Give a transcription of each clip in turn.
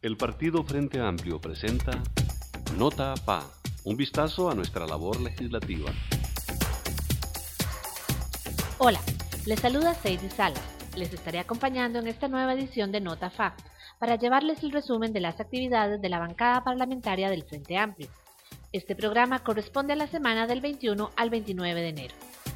El Partido Frente Amplio presenta Nota FA, un vistazo a nuestra labor legislativa. Hola, les saluda Seidy Salas. Les estaré acompañando en esta nueva edición de Nota FA para llevarles el resumen de las actividades de la bancada parlamentaria del Frente Amplio. Este programa corresponde a la semana del 21 al 29 de enero.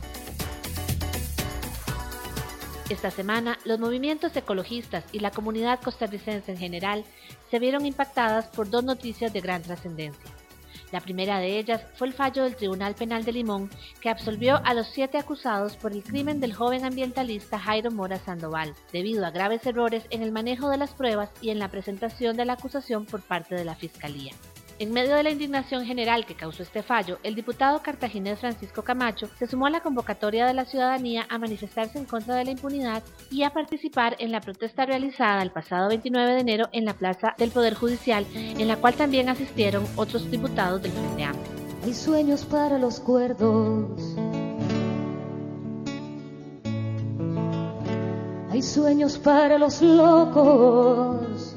Esta semana, los movimientos ecologistas y la comunidad costarricense en general se vieron impactadas por dos noticias de gran trascendencia. La primera de ellas fue el fallo del Tribunal Penal de Limón, que absolvió a los 7 acusados por el crimen del joven ambientalista Jairo Mora Sandoval, debido a graves errores en el manejo de las pruebas y en la presentación de la acusación por parte de la Fiscalía. En medio de la indignación general que causó este fallo, el diputado cartaginés Francisco Camacho se sumó a la convocatoria de la ciudadanía a manifestarse en contra de la impunidad y a participar en la protesta realizada el pasado 29 de enero en la Plaza del Poder Judicial, en la cual también asistieron otros diputados del Frente Amplio. Hay sueños para los cuerdos, hay sueños para los locos,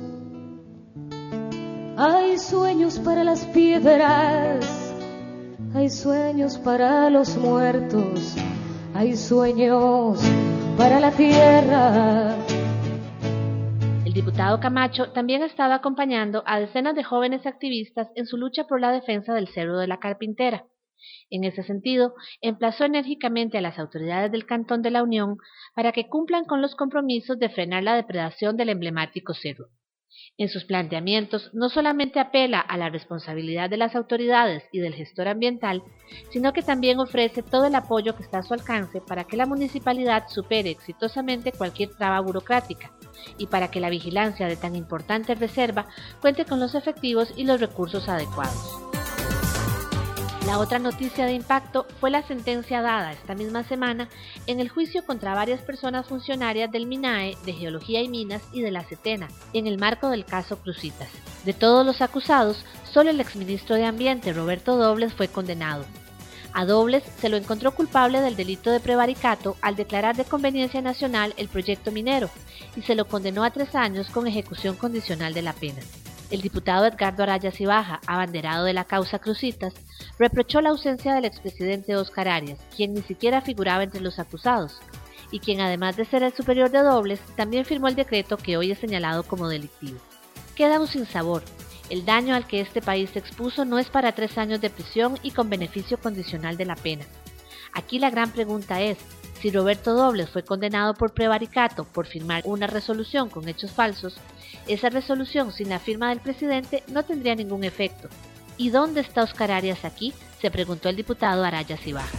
hay sueños para las piedras, hay sueños para los muertos, hay sueños para la tierra. El diputado Camacho también estaba acompañando a decenas de jóvenes activistas en su lucha por la defensa del Cerro de la Carpintera. En ese sentido, emplazó enérgicamente a las autoridades del Cantón de la Unión para que cumplan con los compromisos de frenar la depredación del emblemático cerro. En sus planteamientos no solamente apela a la responsabilidad de las autoridades y del gestor ambiental, sino que también ofrece todo el apoyo que está a su alcance para que la municipalidad supere exitosamente cualquier traba burocrática y para que la vigilancia de tan importante reserva cuente con los efectivos y los recursos adecuados. La otra noticia de impacto fue la sentencia dada esta misma semana en el juicio contra varias personas funcionarias del MINAE, de Geología y Minas y de la CETENA, en el marco del caso Cruzitas. De todos los acusados, solo el exministro de Ambiente, Roberto Dobles, fue condenado. A Dobles se lo encontró culpable del delito de prevaricato al declarar de conveniencia nacional el proyecto minero y se lo condenó a 3 años con ejecución condicional de la pena. El diputado Edgardo Araya Cibaja, abanderado de la causa Cruzitas, reprochó la ausencia del expresidente Óscar Arias, quien ni siquiera figuraba entre los acusados, y quien además de ser el superior de Dobles, también firmó el decreto que hoy es señalado como delictivo. Queda un sinsabor. El daño al que este país se expuso no es para 3 años de prisión y con beneficio condicional de la pena. Aquí la gran pregunta es, si Roberto Dobles fue condenado por prevaricato por firmar una resolución con hechos falsos, esa resolución sin la firma del presidente no tendría ningún efecto. ¿Y dónde está Óscar Arias aquí?, se preguntó el diputado Araya Cibaja.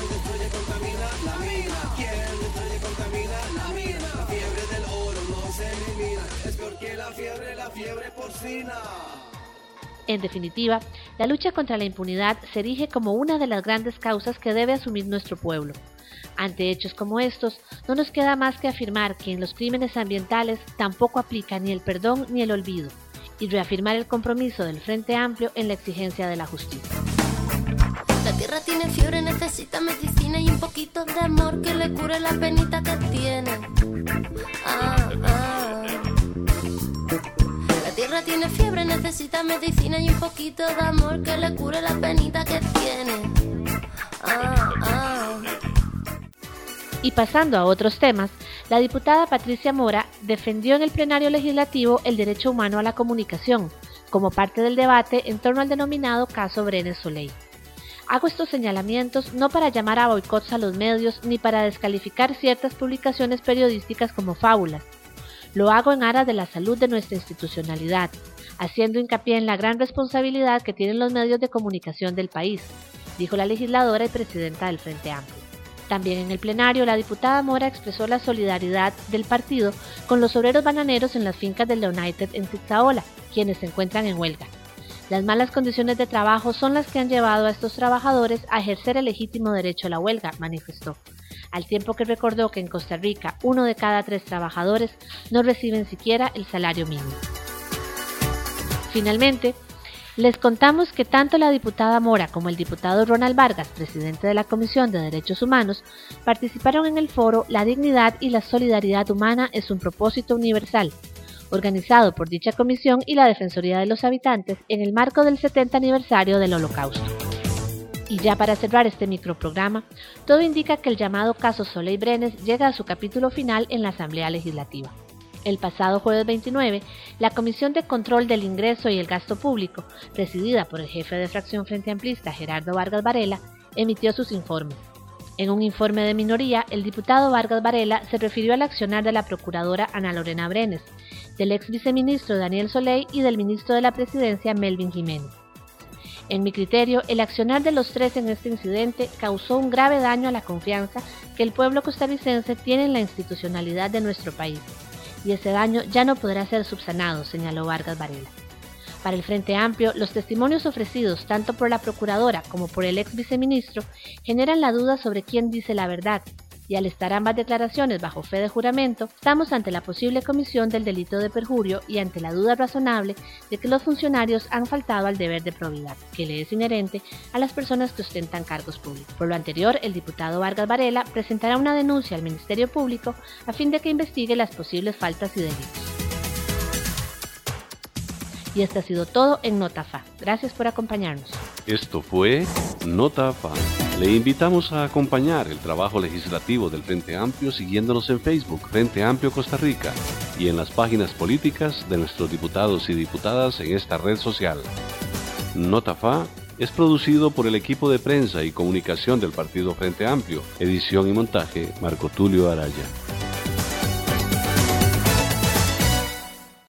En definitiva, la lucha contra la impunidad se erige como una de las grandes causas que debe asumir nuestro pueblo. Ante hechos como estos, no nos queda más que afirmar que en los crímenes ambientales tampoco aplica ni el perdón ni el olvido, y reafirmar el compromiso del Frente Amplio en la exigencia de la justicia. La tierra tiene fiebre, necesita medicina y un poquito de amor que le cure la penita que tiene. La tierra tiene fiebre, necesita medicina y un poquito de amor que le cure la penita que tiene. Y pasando a otros temas, la diputada Patricia Mora defendió en el plenario legislativo el derecho humano a la comunicación, como parte del debate en torno al denominado caso Brenes Soleil. Hago estos señalamientos no para llamar a boicots a los medios ni para descalificar ciertas publicaciones periodísticas como fábulas. Lo hago en aras de la salud de nuestra institucionalidad, haciendo hincapié en la gran responsabilidad que tienen los medios de comunicación del país, dijo la legisladora y presidenta del Frente Amplio. También en el plenario, la diputada Mora expresó la solidaridad del partido con los obreros bananeros en las fincas de la United en Zitzaola, quienes se encuentran en huelga. Las malas condiciones de trabajo son las que han llevado a estos trabajadores a ejercer el legítimo derecho a la huelga, manifestó, al tiempo que recordó que en Costa Rica 1 de cada 3 trabajadores no reciben siquiera el salario mínimo. Finalmente, les contamos que tanto la diputada Mora como el diputado Ronald Vargas, presidente de la Comisión de Derechos Humanos, participaron en el foro La dignidad y la solidaridad humana es un propósito universal, organizado por dicha comisión y la Defensoría de los Habitantes en el marco del 70 aniversario del Holocausto. Y ya para cerrar este microprograma, todo indica que el llamado caso Soleil Brenes llega a su capítulo final en la Asamblea Legislativa. El pasado jueves 29, la Comisión de Control del Ingreso y el Gasto Público, presidida por el jefe de fracción Frente Amplista, Gerardo Vargas Varela, emitió sus informes. En un informe de minoría, el diputado Vargas Varela se refirió al accionar de la procuradora Ana Lorena Brenes, del ex viceministro Daniel Soleil y del ministro de la Presidencia Melvin Jiménez. En mi criterio, el accionar de los tres en este incidente causó un grave daño a la confianza que el pueblo costarricense tiene en la institucionalidad de nuestro país, y ese daño ya no podrá ser subsanado, señaló Vargas Varela. Para el Frente Amplio, los testimonios ofrecidos tanto por la procuradora como por el ex viceministro generan la duda sobre quién dice la verdad, y al estar ambas declaraciones bajo fe de juramento, estamos ante la posible comisión del delito de perjurio y ante la duda razonable de que los funcionarios han faltado al deber de probidad, que le es inherente a las personas que ostentan cargos públicos. Por lo anterior, el diputado Vargas Varela presentará una denuncia al Ministerio Público a fin de que investigue las posibles faltas y delitos. Y esto ha sido todo en Nota FA. Gracias por acompañarnos. Esto fue Nota FA. Le invitamos a acompañar el trabajo legislativo del Frente Amplio siguiéndonos en Facebook, Frente Amplio Costa Rica, y en las páginas políticas de nuestros diputados y diputadas en esta red social. Nota FA es producido por el equipo de prensa y comunicación del Partido Frente Amplio, edición y montaje Marco Tulio Araya.